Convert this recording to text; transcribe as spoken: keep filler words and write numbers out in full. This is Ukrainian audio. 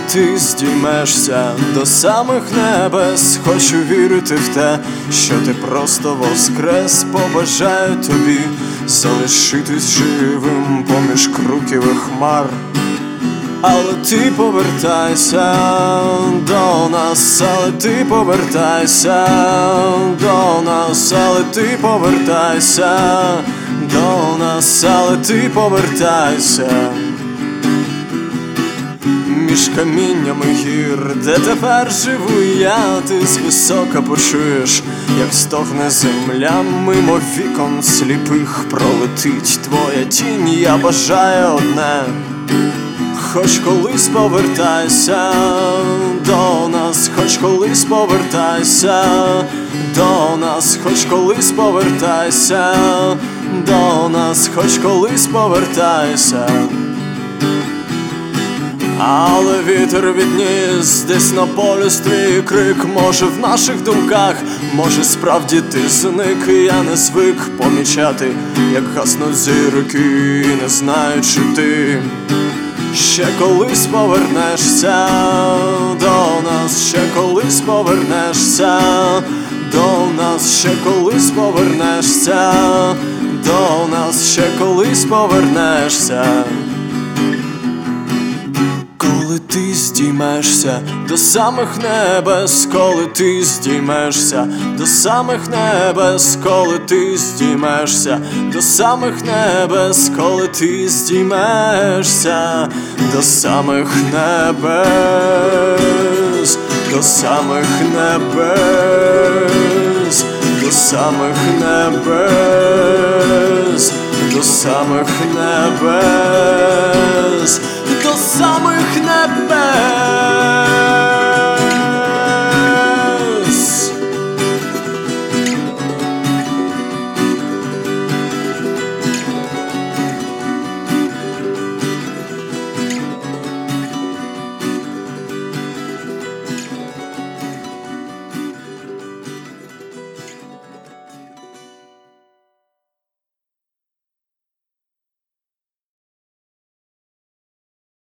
ти здіймешся до самих небес, хочу вірити в те, що ти просто воскрес. Побажаю тобі залишитись живим поміж круків і хмар. Але ти повертайся до нас, але ти повертайся до нас, але ти повертайся до нас, але ти повертайся. Між каміннями гір, де тепер живу я, ти звисока почуєш, як стогне земля. Мимо вікон сліпих пролетить твоя тінь. Я бажаю одне: хоч колись повертайся до нас, хоч колись повертайся до нас, хоч колись повертайся до нас, хоч колись повертайся. Але вітер відніс десь на полюс твій крик. Може в наших думках, може справді ти зник. Я не звик помічати, як гаснуть зірки, і не знаю, чи ти ще колись повернешся до нас, ще колись повернешся до нас, ще колись повернешся до нас, ще колись повернешся. Коли ти здіймешся до самих небес, коли ти здіймешся до самих небес, коли ти здіймешся до самих небес, коли ти здіймешся до самих небес, до самих небес, до самих небес, до самих небес, до самих небес.